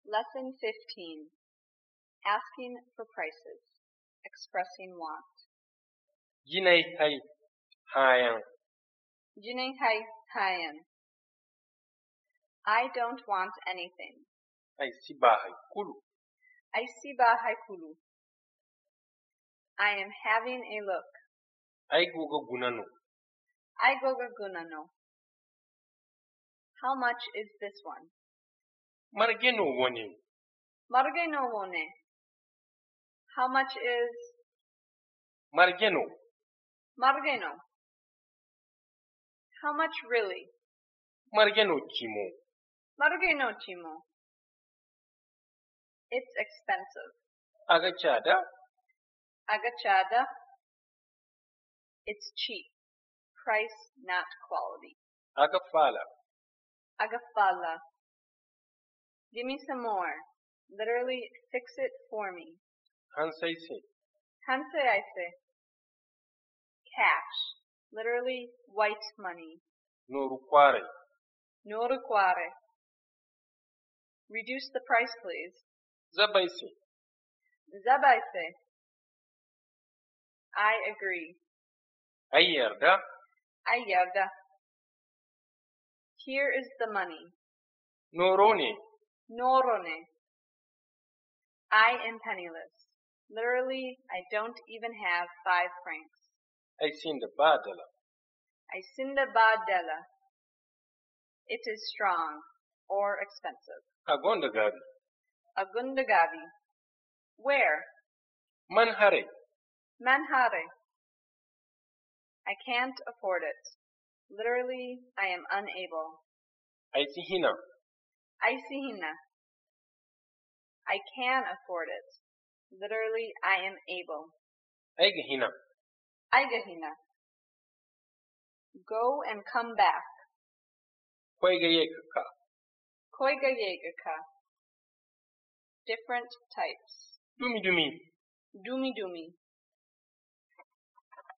Lesson 15. Asking for prices. Expressing want. Jinay hay hayan. Jinay hai hayan. I don't want anything. Ay si bahay kulu. I see bahay kulu. I am having a look. Ay guga gunano. I goga gunano. How much is this one? Margeno woni. Marge no wone. How much is Margeno. margeno? How much really? Margeno chimo. Margeno timo. It's expensive. Agachada. Agachada. It's cheap. Price, not quality. Agafala. Agafala. Give me some more. Literally, fix it for me. Hansaisi. Hanse aise. Cash. Literally, white money. Norukware. No require. Reduce the price, please. Zabaisi. Zabaise. I agree. Ayarda. Ayarda. Here is the money. Noroni. Norone. I am penniless. Literally, I don't even have 5 francs. Ay sinda badala. I sinda badela. It is strong or expensive. Agonda gabi. Agundagavi. Where? Manhare. Manhare. I can't afford it. Literally, I am unable. Ay sihina. Aisihina. I can afford it. Literally, I am able. Ay gahina. Aigahina. Go and come back. Koigayekaka. Koigayegaka. Different types. Dumi dumi. Dumi dumi.